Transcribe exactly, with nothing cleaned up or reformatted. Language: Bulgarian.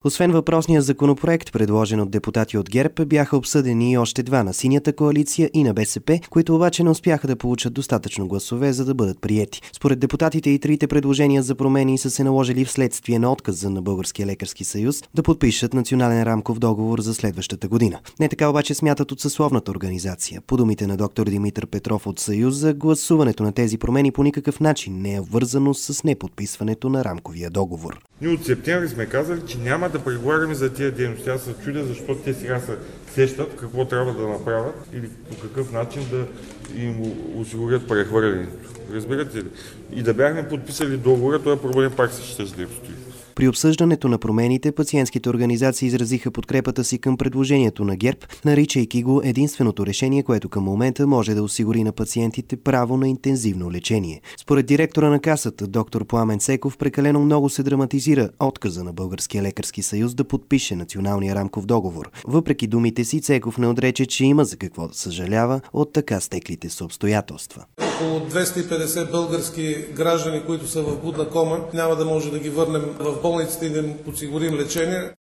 Освен въпросния законопроект, предложен от депутати от ГЕРБ, бяха обсъдени и още два на Синята коалиция и на БСП, които обаче не успяха да получат достатъчно гласове, за да бъдат приети. Според депутатите и трите предложения за промени са се наложили вследствие на отказа на Българския лекарски съюз да подпишат национален рамков договор за следващата година. Не така обаче смятат от съсловната организация. По думите на доктор Димитър Петров от Съюза, гласуването на тези промени по никакъв начин не е обвързано с неподписването на рамковия договор. Ние от септември сме казали, че няма да преговаряме за тия дейности. Аз се чудя, защо те сега се сещат какво трябва да направят или по какъв начин да им осигурят прехвърлянето. Разбирате ли? И да бяхме подписали договора, този проблем пак се ще да стои. При обсъждането на промените, пациентските организации изразиха подкрепата си към предложението на ГЕРБ, наричайки го единственото решение, което към момента може да осигури на пациентите право на интензивно лечение. Според директора на Касата, доктор Пламен Цеков, прекалено много се драматизира отказа на Българския лекарски съюз да подпише националния рамков договор. Въпреки думите си, Цеков не отрече, че има за какво да съжалява от така стеклите се обстоятелства. Около двеста и петдесет български граждани, които са в будна кома, няма да може да ги върнем в болниците и да им подсигурим лечение.